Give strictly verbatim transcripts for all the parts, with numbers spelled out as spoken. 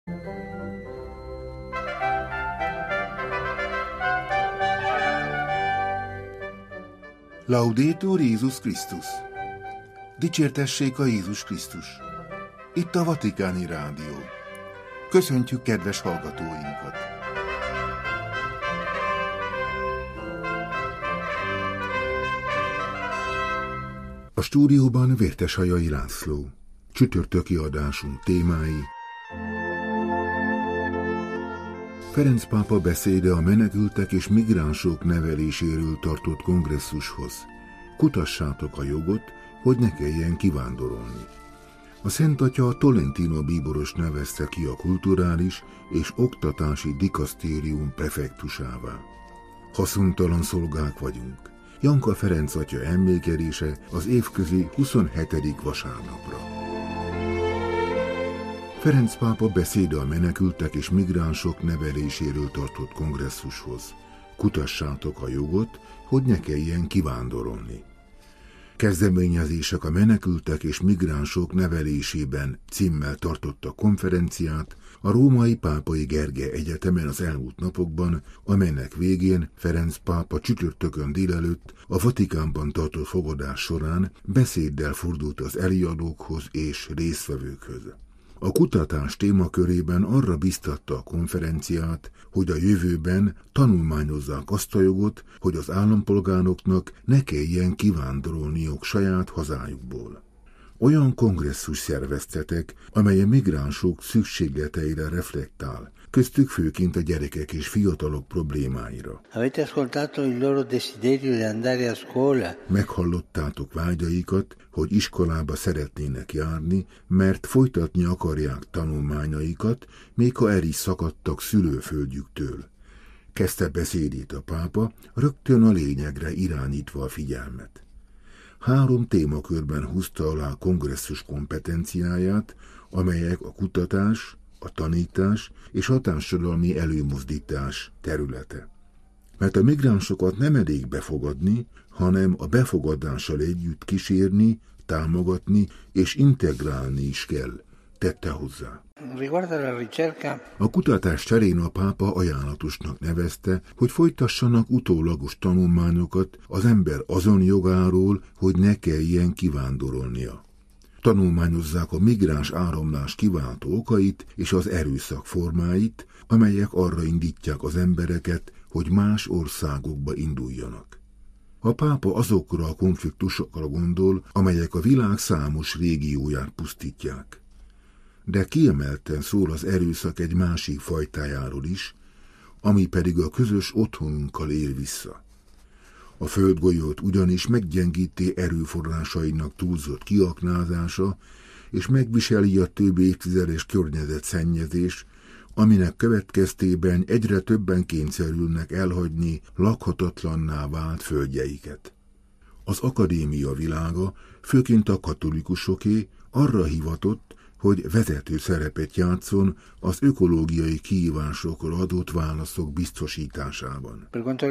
Laudetur Jézus Krisztus! Dicsértessék a Jézus Krisztus! Itt a Vatikáni Rádió. Köszöntjük kedves hallgatóinkat! A stúdióban Vérteshajai László. Csütörtöki adásunk témái: Ferenc pápa beszéde a menekültek és migránsok neveléséről tartott kongresszushoz. Kutassátok a jogot, hogy ne kelljen kivándorolni. A Szent Atya Tolentino bíboros nevezte ki a kulturális és oktatási dikasztérium prefektusává. Haszontalan szolgák vagyunk. Janka Ferenc atya emlékelése az évközi huszonhetedik vasárnapra. Ferenc pápa beszéde a menekültek és migránsok neveléséről tartott kongresszushoz. Kutassátok a jogot, hogy ne kelljen kivándorolni. Kezdeményezések a menekültek és migránsok nevelésében címmel tartotta konferenciát a Római Pápai Gergely Egyetemen az elmúlt napokban, amelynek végén Ferenc pápa csütörtökön délelőtt a Vatikánban tartott fogadás során beszéddel fordult az előadókhoz és résztvevőkhöz. A kutatás témakörében arra biztatta a konferenciát, hogy a jövőben tanulmányozzák azt a jogot, hogy az állampolgároknak ne kelljen kivándorolniuk saját hazájukból. Olyan kongresszus szerveztetek, amely a migránsok szükségleteire reflektál, köztük főként a gyerekek és fiatalok problémáira. Meghallottátok vágyaikat, hogy iskolába szeretnének járni, mert folytatni akarják tanulmányaikat, még ha el is szakadtak szülőföldjüktől. Kezdte beszédét a pápa, rögtön a lényegre irányítva a figyelmet. Három témakörben húzta alá a kongresszus kompetenciáját, amelyek a kutatás, a tanítás és a társadalmi előmozdítás területe. Mert a migránsokat nem elég befogadni, hanem a befogadással együtt kísérni, támogatni és integrálni is kell, tette hozzá. A kutatás terén a pápa ajánlatosnak nevezte, hogy folytassanak utólagos tanulmányokat az ember azon jogáról, hogy ne kelljen kivándorolnia. Tanulmányozzák a migráns áramlás kiváltó okait és az erőszak formáit, amelyek arra indítják az embereket, hogy más országokba induljanak. A pápa azokra a konfliktusokra gondol, amelyek a világ számos régióját pusztítják. De kiemelten szól az erőszak egy másik fajtájáról is, ami pedig a közös otthonunkkal él vissza. A földgolyót ugyanis meggyengíti erőforrásainak túlzott kiaknázása, és megviseli a több évtizedes környezetszennyezés, aminek következtében egyre többen kényszerülnek elhagyni lakhatatlanná vált földjeiket. Az akadémia világa, főként a katolikusoké, arra hivatott, hogy vezető szerepet játszon az ökológiai kihívásokra adott válaszok biztosításában.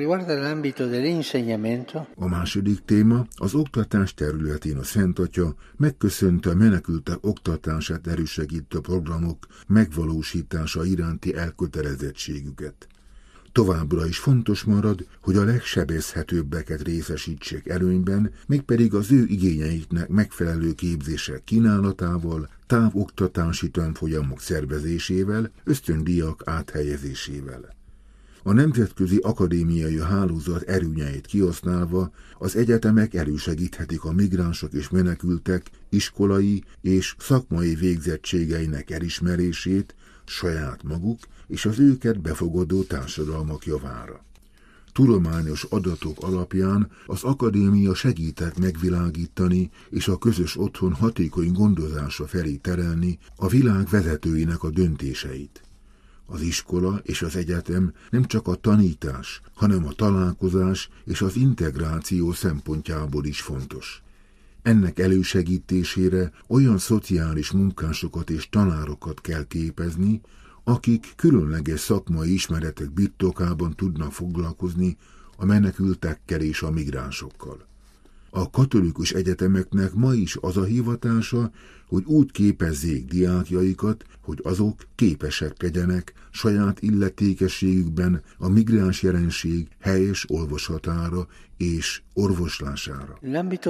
A második téma, az oktatás területén a Szent Atya megköszönte a menekültek oktatását erősegítő programok megvalósítása iránti elkötelezettségüket. Továbbra is fontos marad, hogy a legsebezhetőbbeket részesítsék előnyben, mégpedig az ő igényeiknek megfelelő képzések kínálatával, távoktatási tanfolyamok szervezésével, ösztöndíjak áthelyezésével. A nemzetközi akadémiai hálózat erőnyeit kihasználva az egyetemek elősegíthetik a migránsok és menekültek iskolai és szakmai végzettségeinek elismerését saját maguk és az őket befogadó társadalmak javára. Tudományos adatok alapján az akadémia segített megvilágítani és a közös otthon hatékony gondozása felé terelni a világ vezetőinek a döntéseit. Az iskola és az egyetem nem csak a tanítás, hanem a találkozás és az integráció szempontjából is fontos. Ennek elősegítésére olyan szociális munkásokat és tanárokat kell képezni, akik különleges szakmai ismeretek birtokában tudnak foglalkozni a menekültekkel és a migránsokkal. A katolikus egyetemeknek ma is az a hivatása, hogy úgy képezzék diákjaikat, hogy azok képesek legyenek saját illetékességükben a migráns jelenség helyes olvasatára és orvoslására.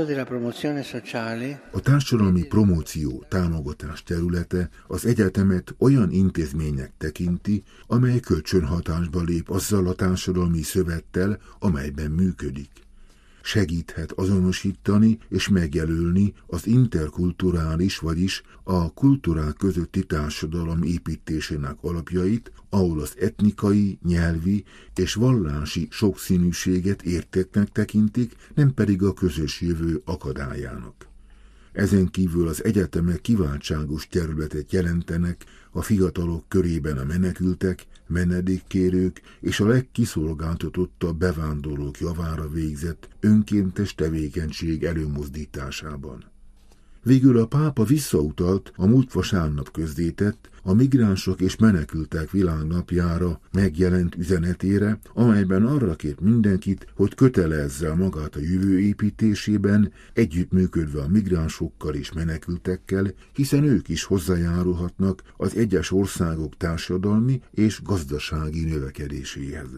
A társadalmi promóció támogatás területe az egyetemet olyan intézménynek tekinti, amely kölcsönhatásba lép azzal a társadalmi szövettel, amelyben működik. Segíthet azonosítani és megjelölni az interkulturális, vagyis a kultúrák közötti társadalom építésének alapjait, ahol az etnikai, nyelvi és vallási sokszínűséget értéknek tekintik, nem pedig a közös jövő akadályának. Ezen kívül az egyetemek kiváltságos területet jelentenek a fiatalok körében a menekültek, menedékkérők és a legkiszolgáltatottabb bevándorlók javára végzett önkéntes tevékenység előmozdításában. Végül a pápa visszautalt a múlt vasárnap közzétett, a migránsok és menekültek világnapjára megjelent üzenetére, amelyben arra kért mindenkit, hogy kötelezze magát a jövő építésében, együttműködve a migránsokkal és menekültekkel, hiszen ők is hozzájárulhatnak az egyes országok társadalmi és gazdasági növekedéséhez.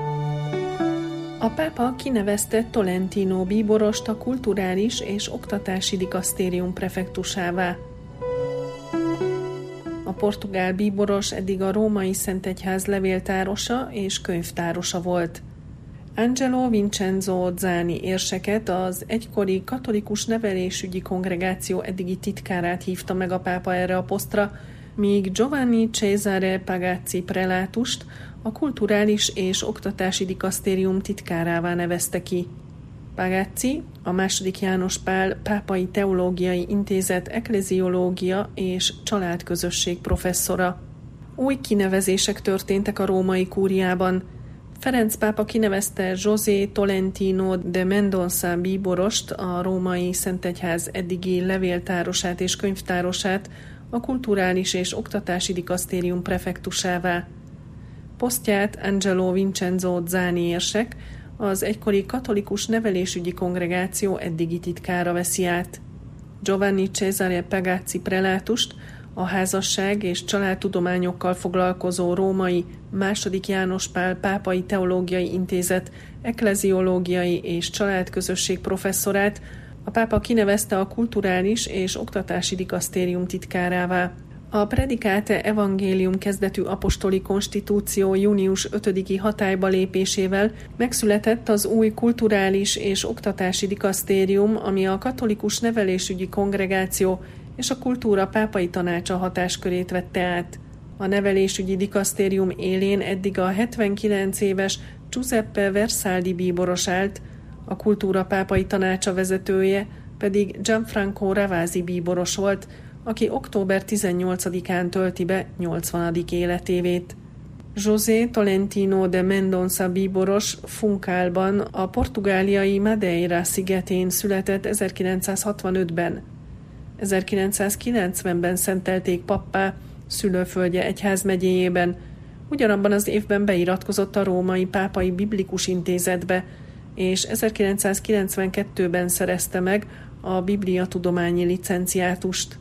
A pápa kinevezte Tolentino bíborost a kulturális és oktatási dikasztérium prefektusává. A portugál bíboros eddig a római Szentegyház levéltárosa és könyvtárosa volt. Angelo Vincenzo Zani érseket, az egykori katolikus nevelésügyi kongregáció eddigi titkárát hívta meg a pápa erre a posztra, míg Giovanni Cesare Pagazzi prelátust a kulturális és oktatási dikasztérium titkárává nevezte ki. Pagazzi a második János Pál Pápai Teológiai Intézet ekleziológia és családközösség professzora. Új kinevezések történtek a római kúriában. Ferenc pápa kinevezte José Tolentino de Mendonça bíborost, a római Szentegyház eddigi levéltárosát és könyvtárosát a kulturális és oktatási dikasztérium prefektusává. Posztját Angelo Vincenzo Zani érsek, az egykori katolikus nevelésügyi kongregáció eddigi titkára veszi át. Giovanni Cesare Pagazzi prelátust, a házasság és családtudományokkal foglalkozó római második János Pál Pápai Teológiai Intézet ekleziológiai és családközösség professzorát a pápa kinevezte a kulturális és oktatási dikasztérium titkárává. A Predicate Evangelium kezdetű apostoli konstitúció június ötödiki hatályba lépésével megszületett az új kulturális és oktatási dikasztérium, ami a katolikus nevelésügyi kongregáció és a kultúra pápai tanácsa hatáskörét vette át. A nevelésügyi dikasztérium élén eddig a hetvenkilenc éves Giuseppe Versaldi bíboros állt, a kultúra pápai tanácsa vezetője pedig Gianfranco Ravasi bíboros volt, aki október tizennyolcadikán tölti be nyolcvanadik életévét. José Tolentino de Mendonça bíboros Funcálban, a portugáliai Madeira szigetén született ezerkilencszázhatvanötben. ezerkilencszázkilencvenben szentelték pappá szülőföldje egyházmegyéjében, ugyanabban az évben beiratkozott a római pápai biblikus intézetbe, és ezerkilencszázkilencvenkettőben szerezte meg a bibliatudományi licenciátust.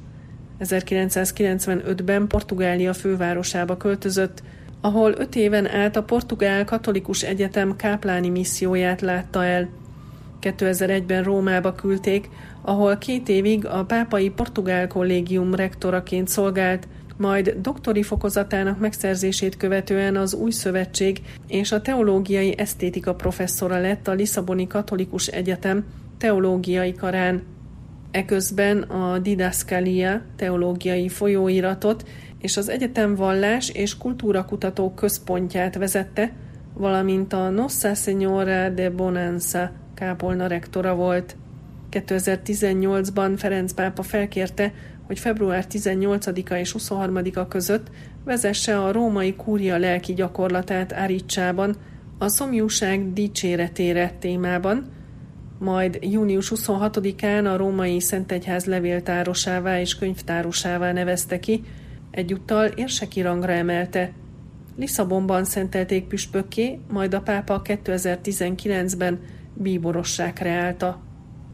ezerkilencszázkilencvenötben Portugália fővárosába költözött, ahol öt éven át a Portugál Katolikus Egyetem kápláni misszióját látta el. kétezer-egyben Rómába küldték, ahol két évig a Pápai Portugál Kollégium rektoraként szolgált, majd doktori fokozatának megszerzését követően az Új Szövetség és a teológiai esztétika professzora lett a Lisszaboni Katolikus Egyetem teológiai karán. Eközben a Didascalia teológiai folyóiratot és az egyetem vallás és kultúrakutató központját vezette, valamint a Nossa Senhora de Bonança kápolna rektora volt. kétezer-tizennyolcban Ferenc pápa felkérte, hogy február tizennyolcadika és huszonharmadika között vezesse a római kúria lelki gyakorlatát Aricsában, a szomjúság dicséretére témában, majd június huszonhatodikán a római Szentegyház levéltárosává és könyvtárosává nevezte ki, egyúttal érseki rangra emelte. Lisszabonban szentelték püspökké, majd a pápa kétezer-tizenkilencben bíborossá kreálta.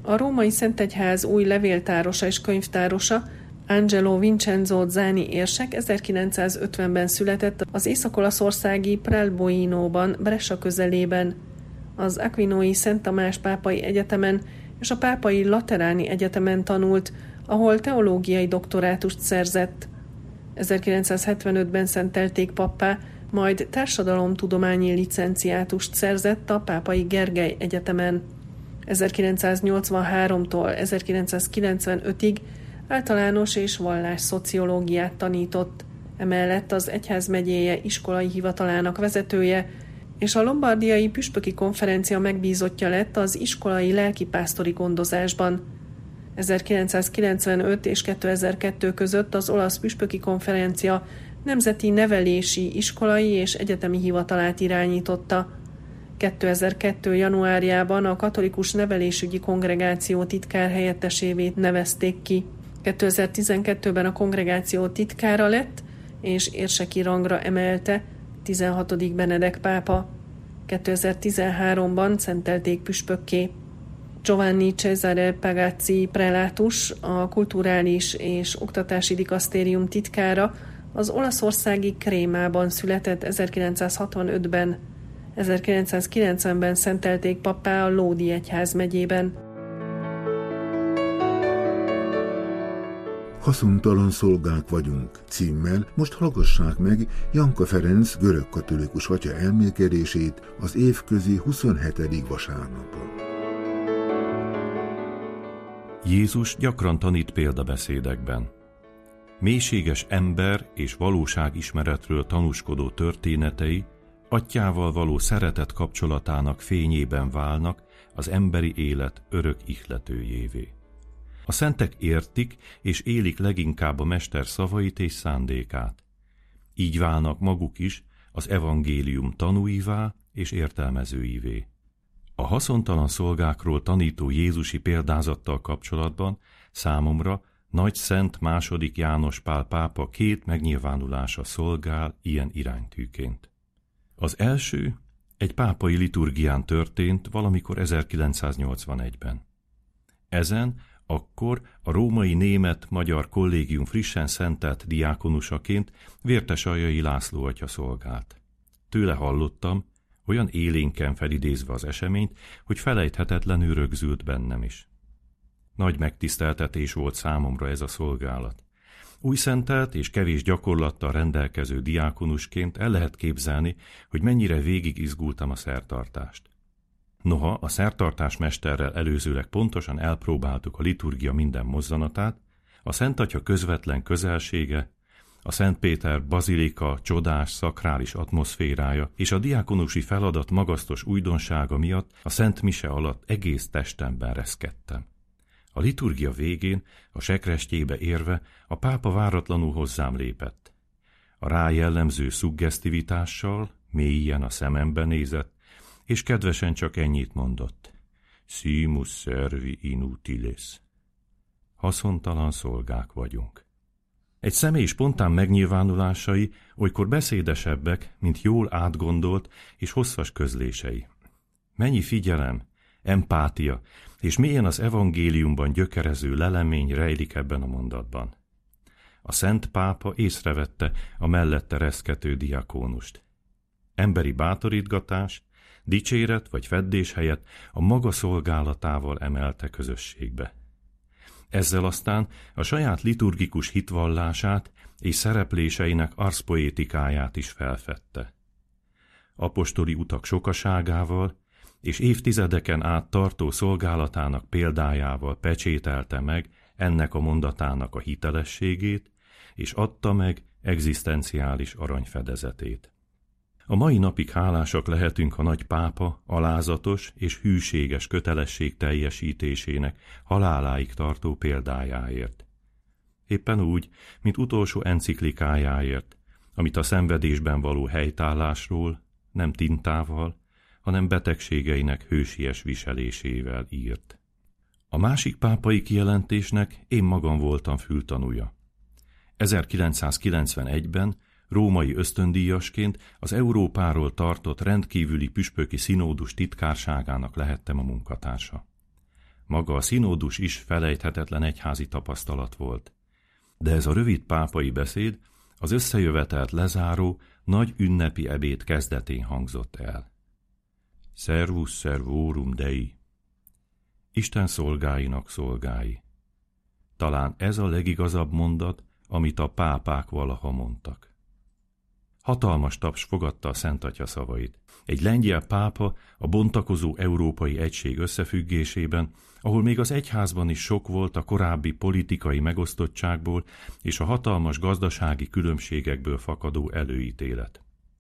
A római Szentegyház új levéltárosa és könyvtárosa, Angelo Vincenzo Zani érsek ezerkilencszázötvenben született az észak-olaszországi Pralboinóban, Brescia közelében. Az Aquinói Szent Tamás Pápai Egyetemen és a Pápai Lateráni Egyetemen tanult, ahol teológiai doktorátust szerzett. ezerkilencszázhetvenötben szentelték pappá, majd társadalomtudományi licenciátust szerzett a Pápai Gergely Egyetemen. ezerkilencszáznyolcvanháromtól ezerkilencszázkilencvenötig általános és vallásszociológiát tanított, emellett az egyházmegyéje iskolai hivatalának vezetője, és a lombardiai püspöki konferencia megbízottja lett az iskolai lelkipásztori gondozásban. ezerkilencszázkilencvenöt és kétezer-kettő között az olasz püspöki konferencia nemzeti nevelési, iskolai és egyetemi hivatalát irányította. kétezer-kettő. januárjában a katolikus nevelésügyi kongregáció titkárhelyettesévé nevezték ki. kétezer-tizenkettőben a kongregáció titkára lett, és érseki rangra emelte tizenhatodik Benedek pápa. kétezer-tizenháromban szentelték püspökké. Giovanni Cesare Pagazzi prelátus, a kulturális és oktatási dikasztérium titkára, az olaszországi Krémában született ezerkilencszázhatvanötben. ezerkilencszázkilencvenben szentelték pappá a Lódi egyházmegyében. Haszontalan szolgák vagyunk címmel most hallgassák meg Janka Ferenc görögkatolikus atya elmélkedését az évközi huszonhetedik vasárnapon. Jézus gyakran tanít példabeszédekben. Mélységes ember és valóságismeretről tanúskodó történetei Atyával való szeretet kapcsolatának fényében válnak az emberi élet örök ihletőjévé. A szentek értik és élik leginkább a mester szavait és szándékát. Így válnak maguk is az evangélium tanúivá és értelmezőivé. A haszontalan szolgákról tanító jézusi példázattal kapcsolatban számomra Nagy Szent második János Pál pápa két megnyilvánulása szolgál ilyen iránytűként. Az első egy pápai liturgián történt valamikor ezerkilencszáznyolcvanegyben. Ezen akkor a római német-magyar kollégium frissen szentelt diákonusaként Vértesaljai László atya szolgált. Tőle hallottam, olyan élénken felidézve az eseményt, hogy felejthetetlenül rögzült bennem is. Nagy megtiszteltetés volt számomra ez a szolgálat. Új szentelt és kevés gyakorlattal rendelkező diákonusként el lehet képzelni, hogy mennyire végig izgultam a szertartást. Noha a szertartásmesterrel előzőleg pontosan elpróbáltuk a liturgia minden mozzanatát, a Szent Atya közvetlen közelsége, a Szent Péter bazilika csodás szakrális atmoszférája és a diákonusi feladat magasztos újdonsága miatt a Szent Mise alatt egész testemben reszkedtem. A liturgia végén, a sekrestjébe érve, a pápa váratlanul hozzám lépett. A rá jellemző szuggesztivitással mélyen a szemembe nézett, és kedvesen csak ennyit mondott. Simus servi inutilis. Haszontalan szolgák vagyunk. Egy személy spontán megnyilvánulásai olykor beszédesebbek, mint jól átgondolt és hosszas közlései. Mennyi figyelem, empátia és mélyen az evangéliumban gyökerező lelemény rejlik ebben a mondatban. A Szent Pápa észrevette a mellette reszkető diakónust. Emberi bátorítgatás, dicséret vagy feddés helyett a maga szolgálatával emelte közösségbe. Ezzel aztán a saját liturgikus hitvallását és szerepléseinek arszpoétikáját is felfedte. Apostoli utak sokaságával és évtizedeken át tartó szolgálatának példájával pecsételte meg ennek a mondatának a hitelességét, és adta meg egzisztenciális aranyfedezetét. A mai napig hálásak lehetünk a nagy pápa alázatos és hűséges kötelesség teljesítésének haláláig tartó példájáért. Éppen úgy, mint utolsó enciklikájáért, amit a szenvedésben való helytállásról, nem tintával, hanem betegségeinek hősies viselésével írt. A másik pápai kijelentésnek én magam voltam fültanúja. ezerkilencszázkilencvenegyben római ösztöndíjasként az Európáról tartott rendkívüli püspöki színódus titkárságának lehettem a munkatársa. Maga a színódus is felejthetetlen egyházi tapasztalat volt. De ez a rövid pápai beszéd az összejövetelt lezáró, nagy ünnepi ebéd kezdetén hangzott el. Servus servorum Dei. Isten szolgáinak szolgái. Talán ez a legigazabb mondat, amit a pápák valaha mondtak. Hatalmas taps fogadta a Szent Atya szavait. Egy lengyel pápa a bontakozó európai egység összefüggésében, ahol még az egyházban is sok volt a korábbi politikai megosztottságból és a hatalmas gazdasági különbségekből fakadó előítélet.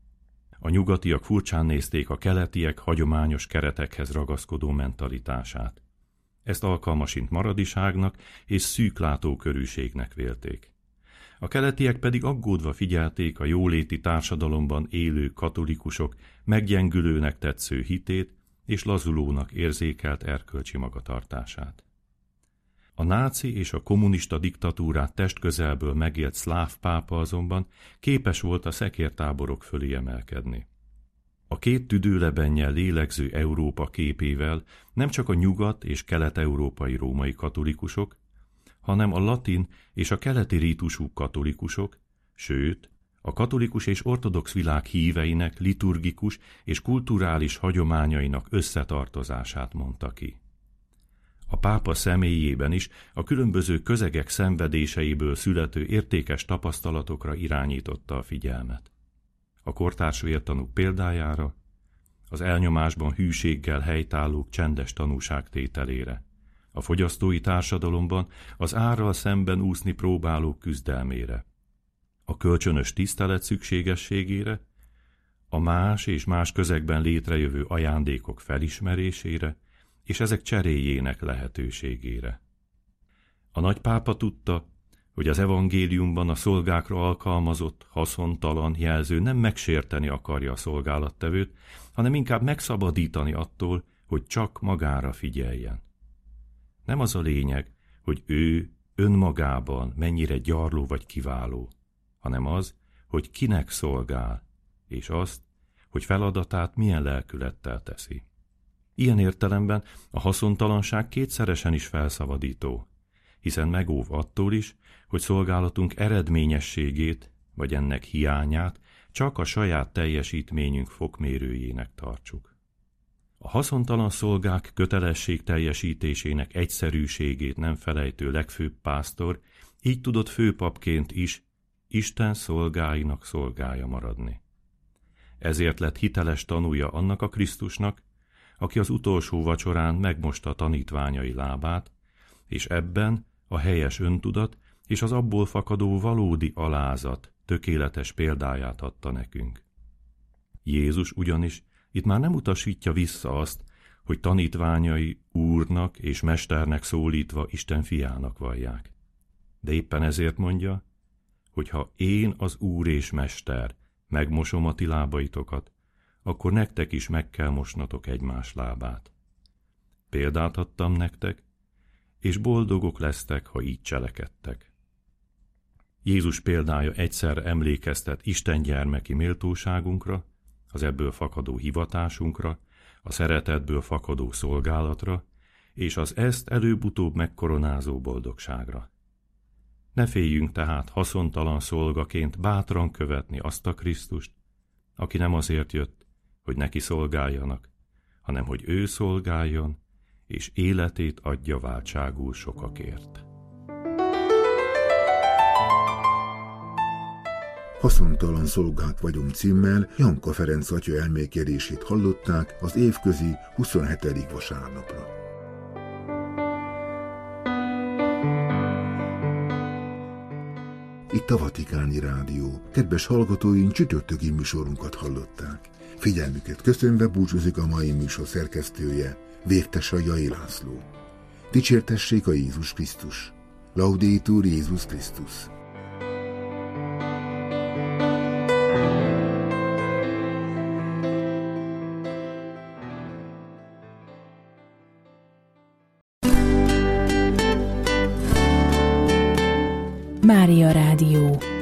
A nyugatiak furcsán nézték a keletiek hagyományos keretekhez ragaszkodó mentalitását. Ezt alkalmasint maradiságnak és szűklátókörűségnek vélték. A keletiek pedig aggódva figyelték a jóléti társadalomban élő katolikusok meggyengülőnek tetsző hitét és lazulónak érzékelt erkölcsi magatartását. A náci és a kommunista diktatúrát testközelből megélt szláv pápa azonban képes volt a szekértáborok fölé emelkedni. A két tüdőlebennyel lélegző Európa képével nem csak a nyugat- és kelet-európai római katolikusok, hanem a latin és a keleti rítusú katolikusok, sőt, a katolikus és ortodox világ híveinek liturgikus és kulturális hagyományainak összetartozását mondta ki. A pápa személyében is a különböző közegek szenvedéseiből születő értékes tapasztalatokra irányította a figyelmet. A kortárs vértanúk példájára, az elnyomásban hűséggel helytállók csendes tanúságtételére, a fogyasztói társadalomban az árral szemben úszni próbálók küzdelmére, a kölcsönös tisztelet szükségességére, a más és más közegben létrejövő ajándékok felismerésére és ezek cseréjének lehetőségére. A nagypápa tudta, hogy az evangéliumban a szolgákra alkalmazott, haszontalan jelző nem megsérteni akarja a szolgálattevőt, hanem inkább megszabadítani attól, hogy csak magára figyeljen. Nem az a lényeg, hogy ő önmagában mennyire gyarló vagy kiváló, hanem az, hogy kinek szolgál, és azt, hogy feladatát milyen lelkülettel teszi. Ilyen értelemben a haszontalanság kétszeresen is felszabadító, hiszen megóv attól is, hogy szolgálatunk eredményességét, vagy ennek hiányát csak a saját teljesítményünk fokmérőjének tartsuk. A haszontalan szolgák kötelesség teljesítésének egyszerűségét nem felejtő legfőbb pásztor így tudott főpapként is Isten szolgáinak szolgája maradni. Ezért lett hiteles tanúja annak a Krisztusnak, aki az utolsó vacsorán megmosta a tanítványai lábát, és ebben a helyes öntudat és az abból fakadó valódi alázat tökéletes példáját adta nekünk. Jézus ugyanis itt már nem utasítja vissza azt, hogy tanítványai Úrnak és Mesternek szólítva Isten fiának vallják. De éppen ezért mondja, hogy ha én az Úr és Mester megmosom a ti lábaitokat, akkor nektek is meg kell mosnatok egymás lábát. Példát adtam nektek, és boldogok lesztek, ha így cselekedtek. Jézus példája egyszer emlékeztet Isten gyermeki méltóságunkra, az ebből fakadó hivatásunkra, a szeretetből fakadó szolgálatra, és az ezt előbb-utóbb megkoronázó boldogságra. Ne féljünk tehát haszontalan szolgaként bátran követni azt a Krisztust, aki nem azért jött, hogy neki szolgáljanak, hanem hogy ő szolgáljon, és életét adja váltságul sokakért. Haszontalan szolgák vagyunk címmel Janka Ferenc atya elmélkedését hallották az évközi huszonhetedik vasárnapra. Itt a Vatikáni Rádió. Kedves hallgatóink, csütörtöki műsorunkat hallották. Figyelmüket köszönve búcsúzik a mai műsor szerkesztője, Vértesai László. Dicsértessék a Jézus Krisztus. Laudetur Jézus Krisztus. Mária Rádió.